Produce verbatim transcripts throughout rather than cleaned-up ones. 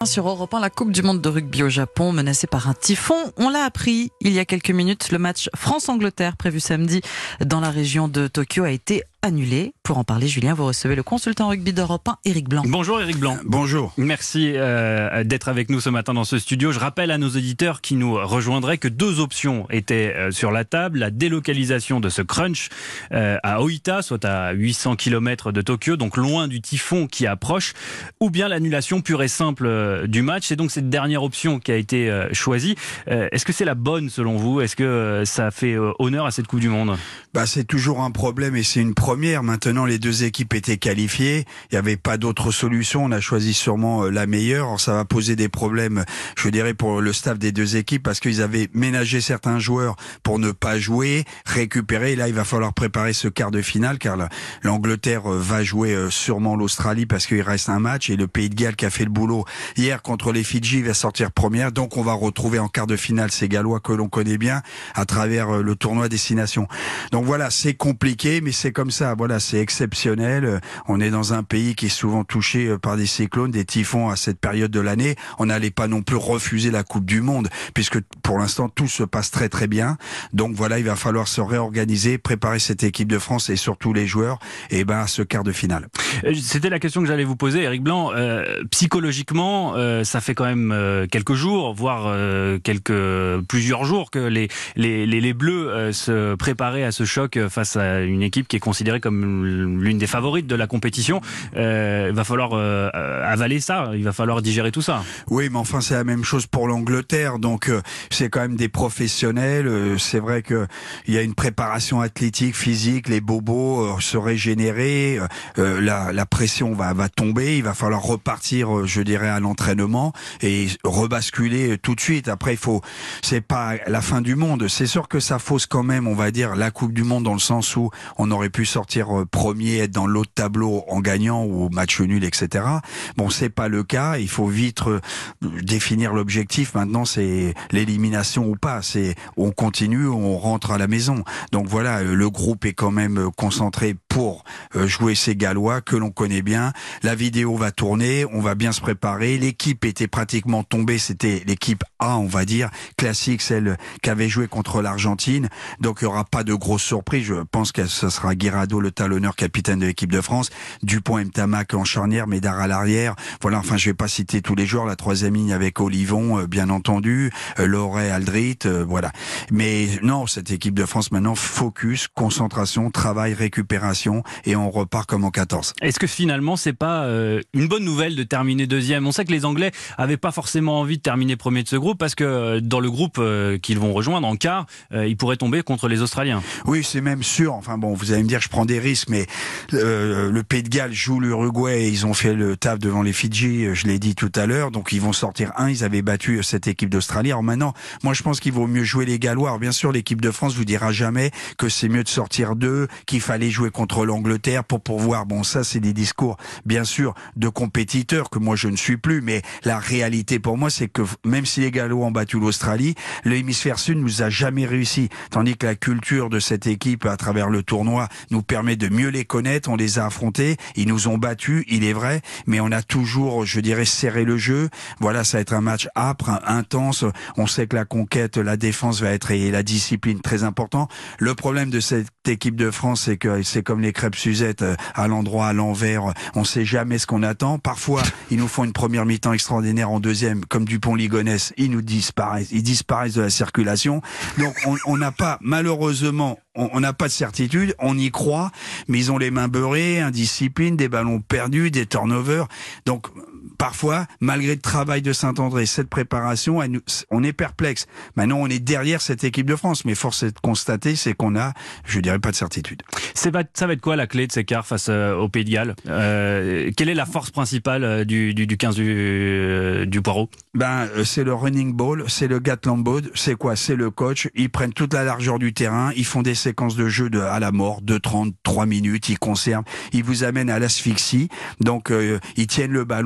Sur Europe un, la Coupe du Monde de rugby au Japon menacée par un typhon. On l'a appris il y a quelques minutes. Le match France-Angleterre prévu samedi dans la région de Tokyo a été annulé. Pour en parler, Julien, vous recevez le consultant rugby d'Europe un, Éric Blanc. Bonjour Éric Blanc. Bonjour. Merci euh, d'être avec nous ce matin dans ce studio. Je rappelle à nos auditeurs qui nous rejoindraient que deux options étaient euh, sur la table. La délocalisation de ce crunch euh, à Oita, soit à huit cents kilomètres de Tokyo, donc loin du typhon qui approche, ou bien l'annulation pure et simple euh, du match. C'est donc cette dernière option qui a été euh, choisie. Euh, est-ce que c'est la bonne selon vous ? Est-ce que euh, ça fait euh, honneur à cette Coupe du Monde ? Bah, c'est toujours un problème et c'est une première. Maintenant, les deux équipes étaient qualifiées. Il n'y avait pas d'autre solution. On a choisi sûrement la meilleure. Alors, ça va poser des problèmes, je dirais, pour le staff des deux équipes parce qu'ils avaient ménagé certains joueurs pour ne pas jouer, récupérer. Et là, il va falloir préparer ce quart de finale car l'Angleterre va jouer sûrement l'Australie parce qu'il reste un match et le Pays de Galles qui a fait le boulot hier contre les Fidji va sortir première. Donc, on va retrouver en quart de finale ces Gallois que l'on connaît bien à travers le tournoi Destination. Donc voilà, c'est compliqué, mais c'est comme ça. Voilà, c'est exceptionnel. On est dans un pays qui est souvent touché par des cyclones, des typhons à cette période de l'année. On n'allait pas non plus refuser la Coupe du Monde, puisque pour l'instant tout se passe très très bien. Donc voilà, il va falloir se réorganiser, préparer cette équipe de France et surtout les joueurs, et ben à ce quart de finale. C'était la question que j'allais vous poser, Éric Blanc. Euh, psychologiquement, euh, ça fait quand même euh, quelques jours, voire euh, quelques plusieurs jours que les les les, les Bleus euh, se préparaient à ce choc face à une équipe qui est considérée comme l'une des favorites de la compétition. Euh, il va falloir euh, avaler ça, il va falloir digérer tout ça. Oui, mais enfin c'est la même chose pour l'Angleterre. Donc euh, c'est quand même des professionnels. Euh, c'est vrai que il y a une préparation athlétique, physique, les bobos euh, se régénérer. Euh, la, la pression va va tomber. Il va falloir repartir, euh, je dirais, à l'entraînement et rebasculer tout de suite. Après, il faut, c'est pas la fin du monde. C'est sûr que ça fausse quand même, on va dire, la Coupe du Monde dans le sens où on aurait pu sortir premier, être dans l'autre tableau en gagnant ou match nul, et cetera. Bon, c'est pas le cas. Il faut vite euh, définir l'objectif. Maintenant, c'est l'élimination ou pas. C'est on continue, on rentre à la maison. Donc voilà, le groupe est quand même concentré pour euh, jouer ces Gallois que l'on connaît bien. La vidéo va tourner, on va bien se préparer. L'équipe était pratiquement tombée. C'était l'équipe A, on va dire, classique, celle qui avait joué contre l'Argentine. Donc il y aura pas de grosses surprises. Je pense que ce sera Guirado, le talonneur capitaine de l'équipe de France, Dupont et Mtamack en charnière, Médard à l'arrière. Voilà, enfin je vais pas citer tous les joueurs. La troisième ligne avec Olivon, euh, bien entendu, euh, Loret, Aldrit, euh, voilà. Mais non, cette équipe de France maintenant, focus, concentration, travail, récupération, et on repart comme en quatorze. Est-ce que finalement c'est pas euh, une bonne nouvelle de terminer deuxième ? On sait que les Anglais avaient pas forcément envie de terminer premier de ce groupe parce que euh, dans le groupe euh, qu'ils vont rejoindre en quart, euh, ils pourraient tomber contre les Australiens. Oui, c'est même sûr. Enfin bon, vous allez me dire, je prends des risques, mais euh, le Pays de Galles joue l'Uruguay et ils ont fait le taf devant les Fidji, je l'ai dit tout à l'heure, donc ils vont sortir un, ils avaient battu cette équipe d'Australie. Alors maintenant, moi je pense qu'il vaut mieux jouer les Gallois. Alors bien sûr, l'équipe de France vous dira jamais que c'est mieux de sortir deux, qu'il fallait jouer contre l'Angleterre pour pouvoir, bon ça c'est des discours bien sûr de compétiteurs que moi je ne suis plus, mais la réalité pour moi c'est que même si les Gallois ont battu l'Australie, l'hémisphère sud nous a jamais réussi, tandis que la culture de cette équipe à travers le tournoi nous permet de mieux les connaître. On les a affrontés, ils nous ont battus, il est vrai, mais on a toujours, je dirais, serré le jeu. Voilà, ça va être un match âpre, intense. On sait que la conquête, la défense va être, et la discipline très important. Le problème de cette équipe de France, c'est que c'est comme les crêpes Suzette, à l'endroit, à l'envers. On sait jamais ce qu'on attend. Parfois, ils nous font une première mi-temps extraordinaire, en deuxième, comme Dupont-Ligonnès, ils nous disparaissent, ils disparaissent de la circulation. Donc, on n'a pas, malheureusement, on n'a pas de certitude, on y croit, mais ils ont les mains beurrées, indiscipline, des ballons perdus, des turnovers. Donc, parfois, malgré le travail de Saint-André, cette préparation, elle, on est perplexe. Maintenant, on est derrière cette équipe de France, mais force est de constater, c'est qu'on a, je dirais, pas de certitude. C'est pas, ça va être quoi la clé de ces quarts face euh, au Pays de Galles ? euh, Quelle est la force principale euh, du, du, du quinze du, euh, du Poireau ? Ben, euh, c'est le running ball, c'est le Gatland ball, c'est quoi ? C'est le coach. Ils prennent toute la largeur du terrain, ils font des séquences de jeu de, à la mort, deux trente, trois minutes, ils conservent, ils vous amènent à l'asphyxie. Donc, euh, ils tiennent le ballon, ils ont des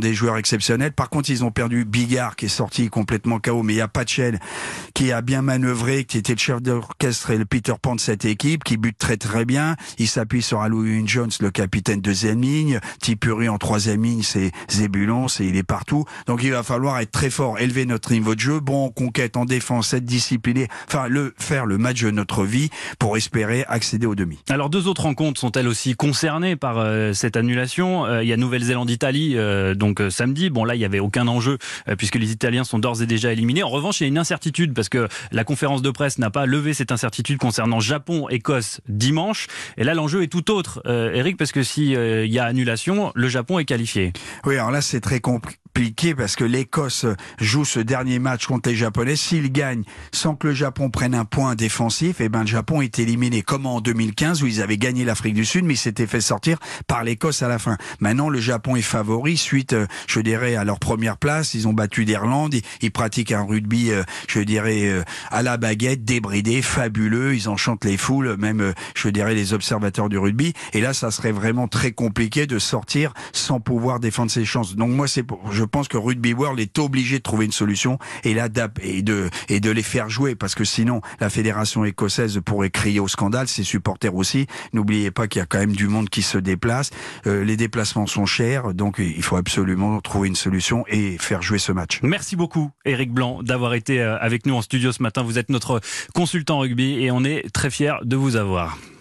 des joueurs exceptionnels. Par contre, ils ont perdu Bigard qui est sorti complètement K O, mais il y a Patchel qui a bien manœuvré, qui était le chef d'orchestre et le Peter Pan de cette équipe, qui bute très très bien. Il s'appuie sur Alun Jones, le capitaine deuxième ligne. Tipuri en troisième ligne, c'est Zébulon, c'est il est partout. Donc il va falloir être très fort, élever notre niveau de jeu, bon en conquête, en défense, être discipliné, enfin le faire le match de notre vie pour espérer accéder au demi. Alors deux autres rencontres sont-elles aussi concernées par euh, cette annulation? euh, Il y a Nouvelle-Zélande-Italie euh, donc euh, samedi. Bon là il y avait aucun enjeu euh, puisque les Italiens sont d'ores et déjà éliminés. En revanche il y a une incertitude parce que la conférence de presse n'a pas levé cette incertitude concernant Japon-Écosse dimanche. Et là l'enjeu est tout autre, euh, Eric, parce que si euh, il y a annulation, le Japon est qualifié. Oui, alors là c'est très compliqué parce que l'Écosse joue ce dernier match contre les Japonais. S'ils gagnent sans que le Japon prenne un point défensif, eh ben le Japon est éliminé comme en deux mille quinze où ils avaient gagné l'Afrique du Sud mais ils s'étaient fait sortir par l'Écosse à la fin. Maintenant le Japon est favori suite, je dirais, à leur première place. Ils ont battu l'Irlande, ils, ils pratiquent un rugby, je dirais, à la baguette, débridé, fabuleux. Ils enchantent les foules, même, je dirais, les observateurs du rugby. Et là, ça serait vraiment très compliqué de sortir sans pouvoir défendre ses chances. Donc moi, c'est pour, je pense que Rugby World est obligé de trouver une solution et là et de et de les faire jouer parce que sinon la fédération écossaise pourrait crier au scandale, ses supporters aussi. N'oubliez pas qu'il y a quand même du monde qui se déplace. Euh, les déplacements sont chers, donc il faut absolument trouver une solution et faire jouer ce match. Merci beaucoup, Éric Blanc, d'avoir été avec nous en studio ce matin. Vous êtes notre consultant rugby et on est très fiers de vous avoir.